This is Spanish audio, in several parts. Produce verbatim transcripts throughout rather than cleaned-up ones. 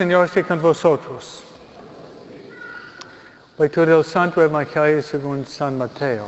Señor esté con vosotros. Lectura del Santo Evangelio según San Mateo.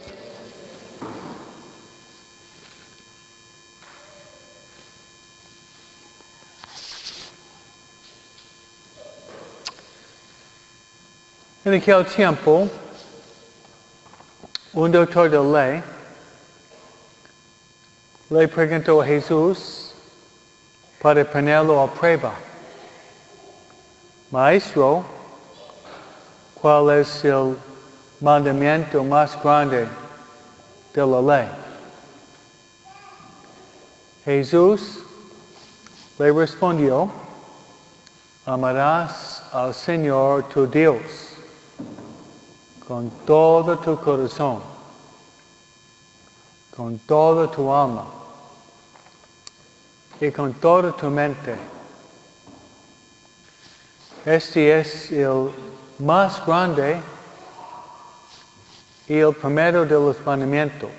En aquel tiempo, un doctor de ley le preguntó a Jesús para ponerlo a prueba: Maestro, ¿cuál es el mandamiento más grande de la ley? Jesús le respondió: amarás al Señor tu Dios con todo tu corazón, con toda tu alma y con toda tu mente. Este es el más grande y el primero de los mandamientos.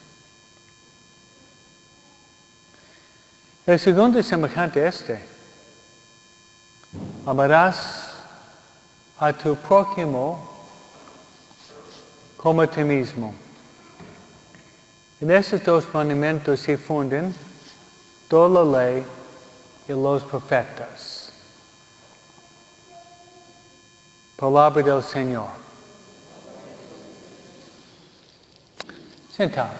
El segundo es semejante a este: amarás a tu prójimo como a ti mismo. En estos dos mandamientos se funden toda la ley y los profetas. Palabra del Señor. Sentados.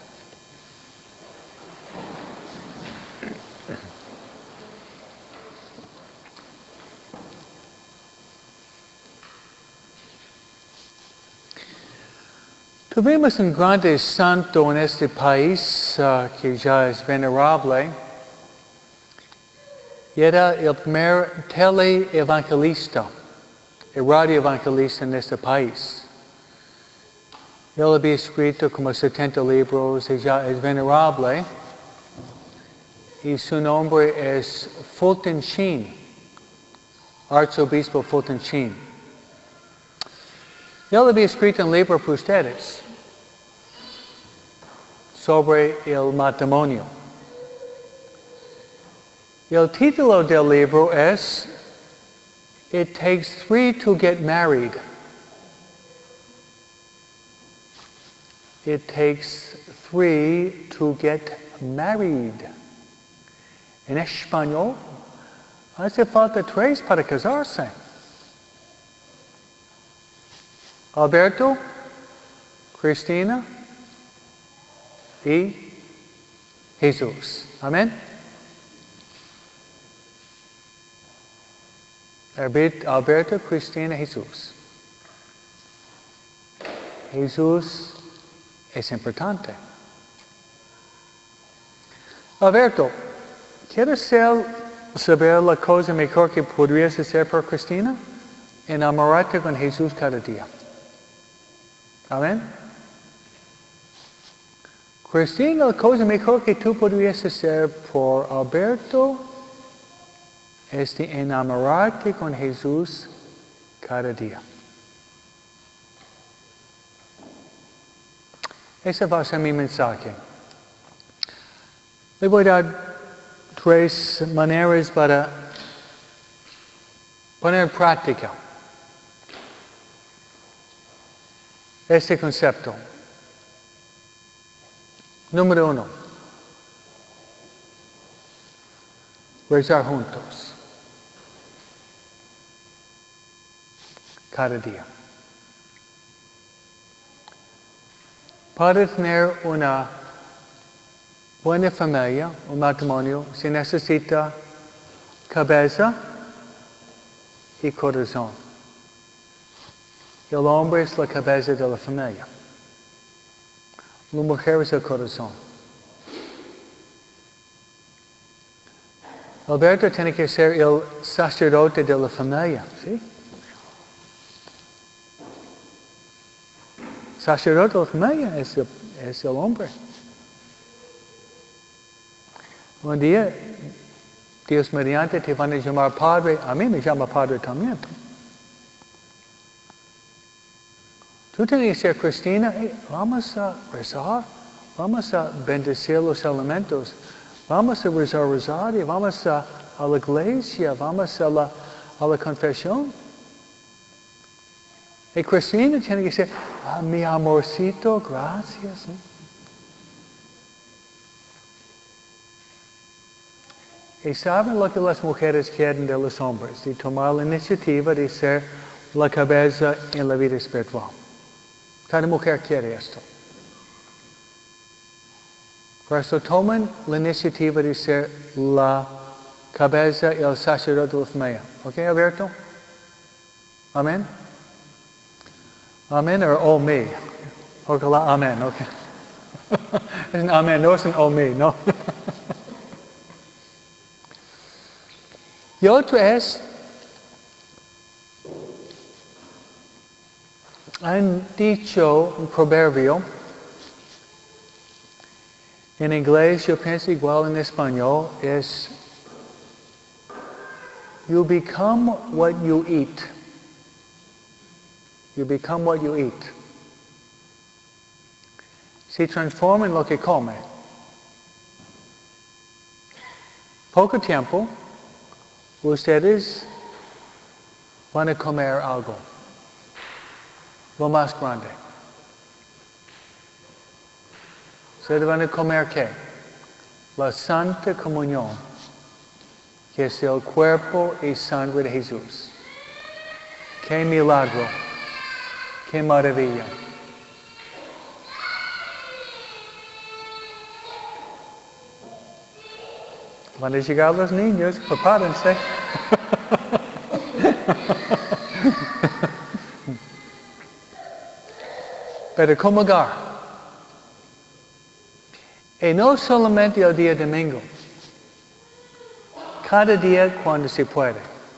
Tuvimos un grande santo en este país uh, que ya es venerable, y era el primer teleevangelista, el radioevangelista en este país. Él había escrito como setenta libros y ya es venerable, y su nombre es Fulton Sheen, arzobispo Fulton Sheen. Él había escrito un libro para ustedes sobre el matrimonio. El título del libro es It Takes Three to Get Married. It takes three to get married. En español, hace falta tres para casarse. Alberto, Cristina y Jesús. Amén. Alberto, Cristina, Jesús. Jesús es importante. Alberto, ¿quieres saber la cosa mejor que podrías hacer por Cristina? Enamorarte con Jesús cada día. Amén. Cristina, la cosa mejor que tú podrías hacer por Alberto es de enamorarte con Jesús cada día. Ese va a ser mi mensaje. Le voy a dar tres maneras para poner en práctica este concepto. Número uno, rezar juntos cada día. Para tener una buena familia, un matrimonio, se necesita cabeza y corazón. El hombre es la cabeza de la familia. La mujer es el corazón. Alberto tiene que ser el sacerdote de la familia, ¿sí? Sacerdote de la familia es el, es el hombre. Un día, Dios mediante, te van a llamar padre. A mí me llama padre también. Tú tienes que ser Cristina. Hey, vamos a rezar. Vamos a bendecir los elementos. Vamos a rezar rosario. Vamos a a la iglesia, vamos a la, a la confesión. Y Cristina tiene que decir, ah, mi amorcito, gracias. ¿no? Y saben lo que las mujeres quieren de los hombres, de tomar la iniciativa de ser la cabeza en la vida espiritual. Cada mujer quiere esto. Por eso toman la iniciativa de ser la cabeza y el sacerdote de la familia. ¿Ok, Alberto? Amén. Amén o oh me. Ojalá amén, ok. Es un amén, no es un oh me, no. Y otro es, han dicho un proverbio, en inglés yo pienso igual en español, es, you become what you eat. You become what you eat. Se transforma en lo que come. Poco tiempo, ustedes van a comer algo, lo más grande. Ustedes van a comer ¿qué? La Santa Comunión, que es el cuerpo y sangre de Jesús. ¡Qué milagro! ¡Qué maravilla! Van a llegar los niños, prepárense. Pero comulgar. Y no solamente el día domingo. Cada día cuando se puede.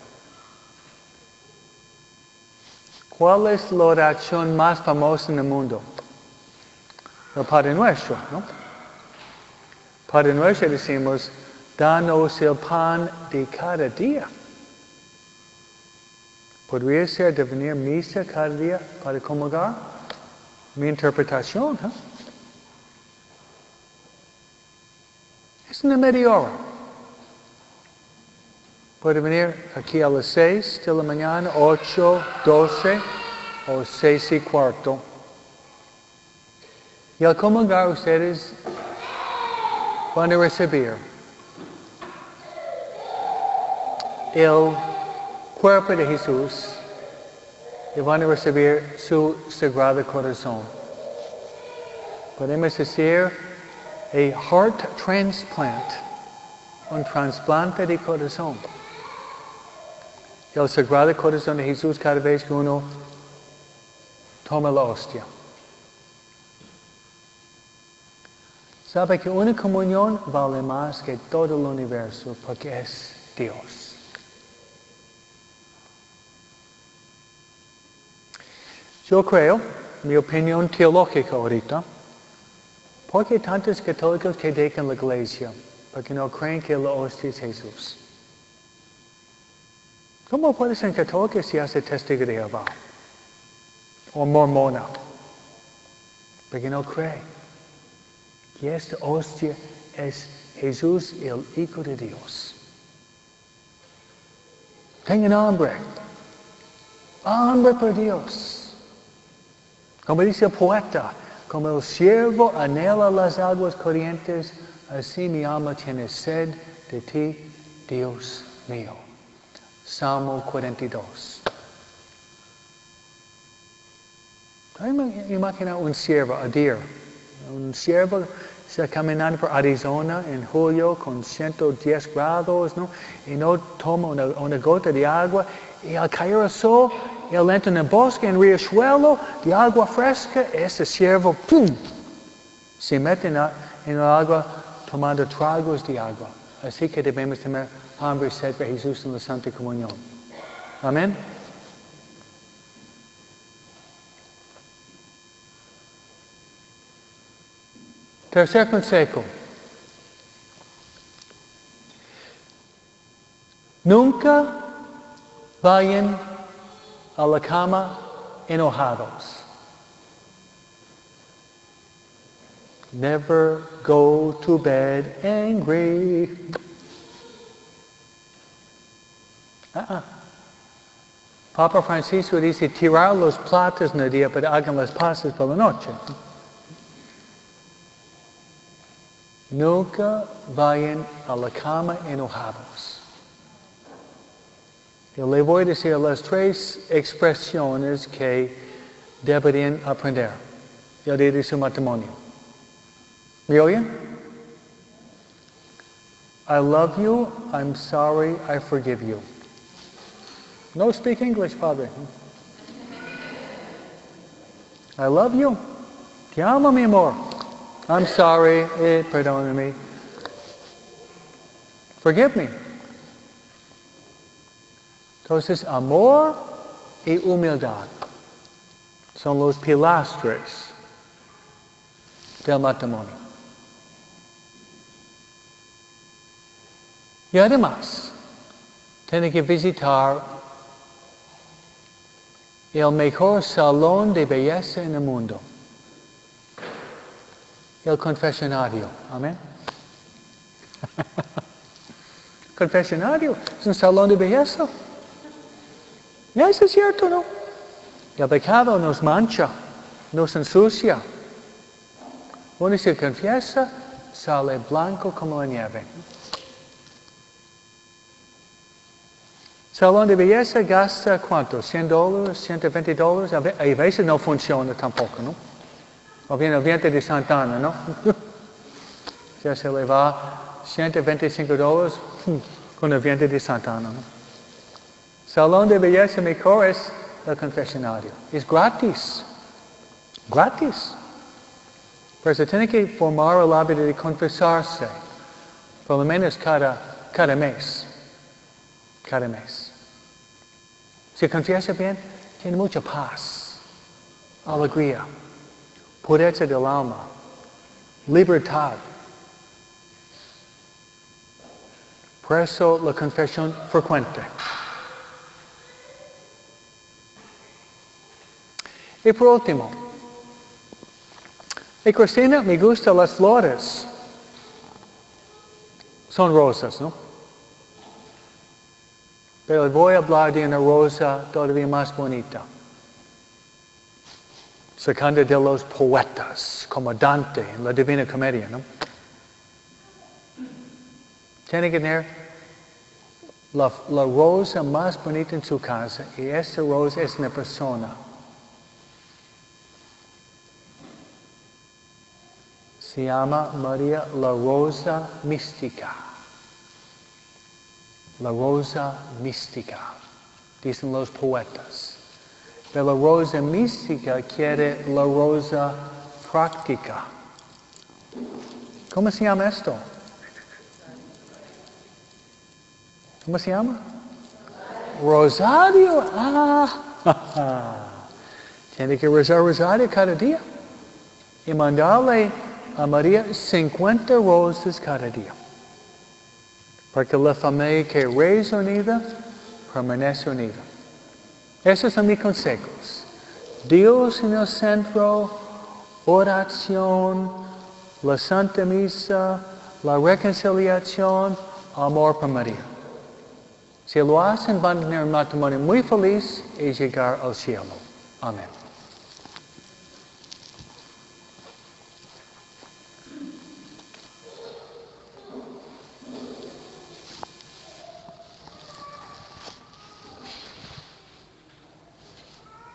¿Cuál es la oración más famosa en el mundo? El Padre Nuestro, ¿no? Padre Nuestro decimos, danos el pan de cada día. ¿Podría ser de venir a misa cada día para comulgar? Mi interpretación, ¿eh? Es una media hora. Puede venir aquí a las seis de la mañana, ocho, doce o seis y cuarto. Y al comulgar ustedes van a recibir el cuerpo de Jesús y van a recibir su sagrado corazón. Podemos decir a heart transplant, un trasplante de corazón. El sagrado corazón de Jesús cada vez que uno toma la hostia. Sabe que una comunión vale más que todo el universo porque es Dios. Yo creo, mi opinión teológica ahorita, ¿por qué tantos católicos que dejan la iglesia? Porque no creen que la hostia es Jesús. ¿Cómo puede ser católico si hace testigo de Jehová? O mormona. Porque no cree que esta hostia es Jesús, el Hijo de Dios. Tengan hambre. Hambre por Dios. Como dice el poeta, como el siervo anhela las aguas corrientes, así mi alma tiene sed de ti, Dios mío. Salmo cuarenta y dos. Imagina un siervo, a deer. Un siervo está caminando por Arizona en julio con ciento diez grados, ¿no? Y no toma una, una gota de agua. Y al caer el sol, él entra en el bosque, en riachuelo de agua fresca. Ese siervo, ¡pum!, se mete en, la, en el agua tomando tragos de agua. Así que debemos tener hambre y sed por Jesús en la Santa Comunión. Amén. Tercer consejo. Nunca vayan a la cama enojados. Never go to bed angry. Uh-uh. Papa Francisco dice tirar los platos en el día, pero hagan las pasas por la noche. Nunca vayan a la cama enojados. Yo le voy a decir las tres expresiones que deberían aprender el día de su matrimonio. ¿Me oyen? I love you, I'm sorry, I forgive you. No speak English, Padre. I love you. Te amo, mi amor. I'm sorry, eh, perdóname. Forgive me. Entonces, amor y humildad son los pilastros del matrimonio. Y además, tiene que visitar el mejor salón de belleza en el mundo. El confesionario. Amén. Confesionario es un salón de belleza. ¿No es cierto, no? El pecado nos mancha, nos ensucia. Uno se confiesa, sale blanco como la nieve. Salón de belleza gasta ¿cuánto? ¿cien dólares? ¿ciento veinte dólares? A veces no funciona tampoco, ¿no? O bien el viento de Santana, ¿no? Ya se le va ciento veinticinco dólares con el viento de Santana, ¿no? Salón de belleza mejor es el confesionario. Es gratis. Gratis. Pero se tiene que formar el hábito de confesarse. Por lo menos cada, cada mes. Cada mes. Se confiesa bien, tiene mucha paz, alegría, pureza del alma, libertad. Por eso la confesión frecuente. Y por último, y Cristina, me gustan las flores. Son rosas, ¿no? Pero voy a hablar de una rosa todavía más bonita. Sacando de los poetas, como Dante en la Divina Comedia, ¿no? Tiene que tener la, la rosa más bonita en su casa, y esta rosa es una persona. Se llama María la Rosa Mística. La rosa mística, dicen los poetas. Pero la rosa mística quiere la rosa práctica. ¿Cómo se llama esto? ¿Cómo se llama? Rosario. Ah, tiene que rezar rosario cada día y mandarle a María cincuenta rosas cada día. Porque la familia que reza unida, permanece unida. Esos son mis consejos. Dios en el centro, oración, la Santa Misa, la reconciliación, amor por María. Si lo hacen, van a tener un matrimonio muy feliz y llegar al cielo. Amén.